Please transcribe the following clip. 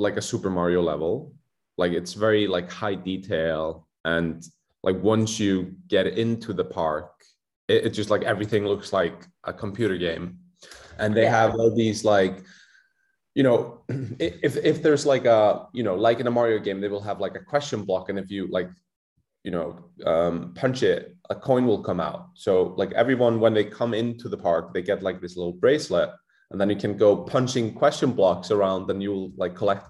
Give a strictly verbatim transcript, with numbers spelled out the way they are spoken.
like a Super Mario level. Like it's very like high detail, and like once you get into the park, it, it just like everything looks like a computer game. And they Yeah. have all these like, you know, if if there's like a, you know, like in a Mario game, they will have like a question block, and if you like, you know, um, punch it, a coin will come out. So like everyone, when they come into the park, they get like this little bracelet, and then you can go punching question blocks around, and you'll like collect